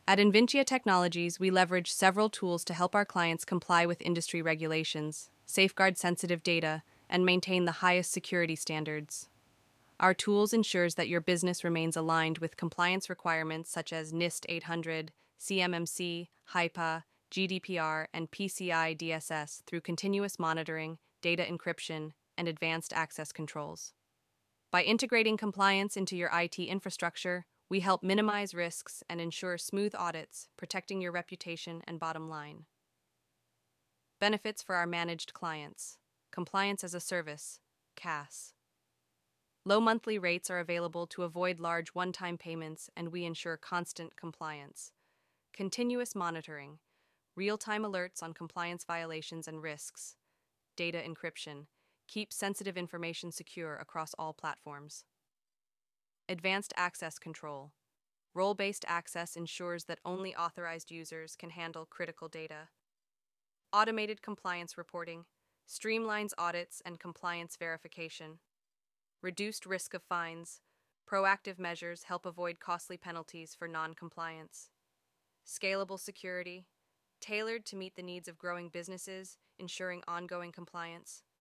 At Inventia Technologies, we leverage several tools to help our clients comply with industry regulations, safeguard sensitive data, and maintain the highest security standards. Our tools ensures that your business remains aligned with compliance requirements such as NIST 800, CMMC, HIPAA, GDPR, and PCI DSS through continuous monitoring, data encryption, and advanced access controls. By integrating compliance into your IT infrastructure, we help minimize risks and ensure smooth audits, protecting your reputation and bottom line. Benefits for our managed clients: Compliance as a Service, CAS. Low monthly rates are available to avoid large one-time payments, and we ensure constant compliance. Continuous monitoring, real-time alerts on compliance violations and risks. Data encryption, keep sensitive information secure across all platforms. Advanced access control, role-based access ensures that only authorized users can handle critical data. Automated compliance reporting, streamlines audits and compliance verification. Reduced risk of fines, proactive measures help avoid costly penalties for non-compliance. Scalable security, tailored to meet the needs of growing businesses, ensuring ongoing compliance.